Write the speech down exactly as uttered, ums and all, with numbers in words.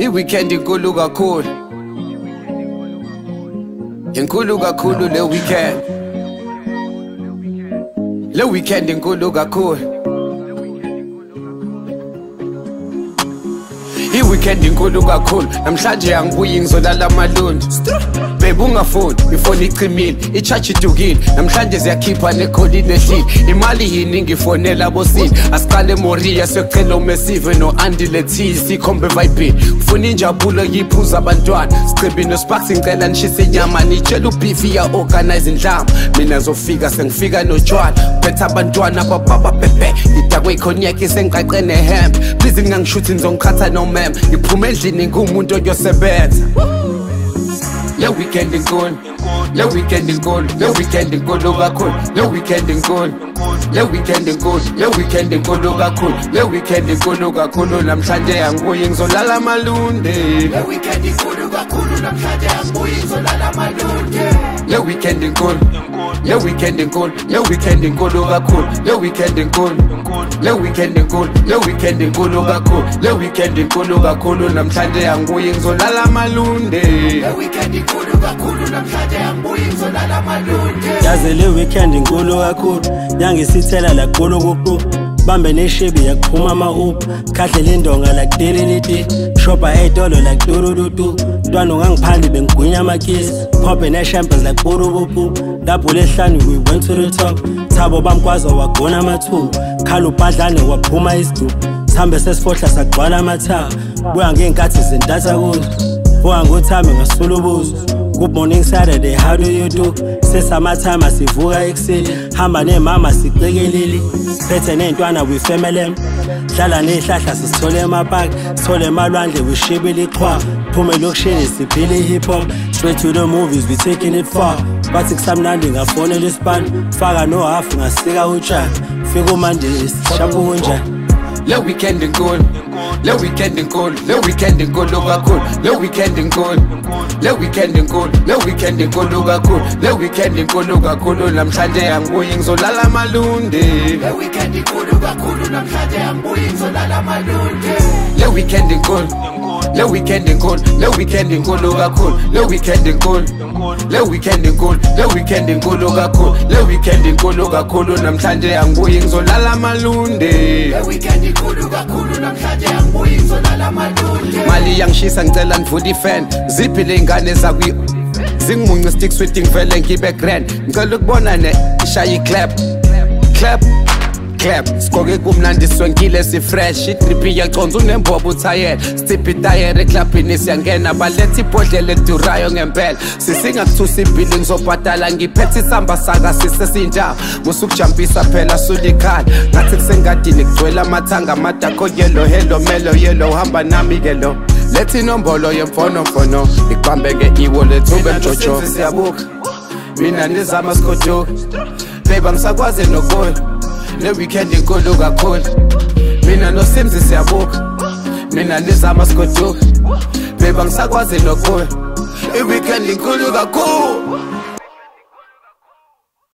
I-weekend inkulu kakhulu, inkulu kakhulu le weekend, le weekend inkulu kakhulu. I-weekend inkulu kakhulu, namhlanje angibuyi ngizolala amalundi. Babe ungafoni, ifoni icimile, i-charge idukile, namhlanje ziyakhipha nekholi nehlile. Imali yini ngifonela bosini, asiqale Moria siyocela uMesive no-Andy Lethiwe sikhombe vibini. Ufuna injabulo yiphuza abantwana, sichibhi no-Sparks ngicela nishise inyama, nitshela uBeefy ya-organize indlama. Mina zofika sengifika notshwala, phethe abantwana bababa bebe, ngidakwe ikhonyaki sengiqaqe nehembe. Please ngingangishuthi ngizongikhatha nomem, ngiphume endlini ngumuntu oyosebenza. Le weekend inkulu, le weekend inkulu, le weekend inkulu kakhulu, le weekend inkulu, le weekend inkulu, le weekend inkulu kakhulu, le weekend inkulu kakhulu, namhlanje angibuyi ngizolala amalundi. Le weekend inkulu kakhulu, namhlanje angibuyi ngizolala amalundi. Le weekend inkulu, le weekend inkulu, le weekend inkulu kakhulu, le weekend inkulu, le weekend inkulu, le weekend inkulu kakhulu, le weekend inkulu kakhulu, namhlanje angibuyi ngizolala amalundi. Le weekend inkulu kakhulu, namhlanje angibuyi ngizolala amalundi. Yazi le weekend inkulu kakhulu, nyangisithela la kulo kuqu, bambe neshibi yakuphuma ama-up, kahle lindonga like dililiti, shopa ey'tolo like turudutu, ntwana ungangiphandi bengigwinya amakisi, phophe ne-champers like purubupu, lapho lehlani we went to the top, thabo bamkwazi wagona amathumbu, khala ubhadlane waphuma isidubu, sihambe sesifohla sagcwala amathawa, buya ngey'nkathi zintatha kuzo, buya ngothame ngasulubuzo. Good morning Saturday, how do you do? Sesamathama sivuka ekuseni, hamba nemama siqikelile, phethe ney'ntwana we family, hlala ney'hlahla sisithole emapaki, sithole emalwandle we shibile iqhwa, phume lokishini siphile i-hip hop, straight to the movies we taking it far. Bathi kusamnandi ngafonela isipani, faka nohafu ngasika utshani, fika umande sishapha kunjani. Le weekend inkulu, le weekend inkulu, le weekend inkulu kakhulu, le weekend inkulu, le weekend inkulu, le weekend inkulu kakhulu, le weekend inkulu kakhulu, namhlanje angibuyi ngizolala amalundi. Le weekend inkulu kakhulu, namhlanje angibuyi ngizolala amalundi. Le weekend inkulu, le weekend inkulu, le weekend inkulu kakhulu, le weekend inkulu, le weekend inkulu, le weekend inkulu kakhulu, le weekend inkulu kakhulu, namhlanje angibuyi ngizolala amalundi. Le weekend inkulu kakhulu, namhlanje angibuyi ngizolala amalundi. Mali yangishisa ngicela nivule ifan, ziphi le ngane zakwi zingimunye stick sweating vele ngibe grand, ngicela ukubona ne ishaya i-clap clap clap, skoke kumnandi swenkile si fresh, itripi yaconza unembobo uthayela, stiphi itayere eklabhini siyangena, baletha ibhodlela edurayo ngempela, sisingakuthusa ibhili ngizobhadala, ngiphethe isamba saka sisesinjaba, musukujampisa phela sulikhaya, ngathi kusengadini kugcwela amathanga amadakho yellow, hello melo yellow, hamba nami ke lo, lethi inombolo yemfonomfono, iqambeke e-wallet ube mjojo, siyabuka mina nizama sikoduka, babe angisakwazi nokuya. Le weekend inkulu kakhulu, mina noSimzi siyabuka, mina nizama sikoduka, babe angisakwazi nokuya. I-weekend inkulu kakhulu.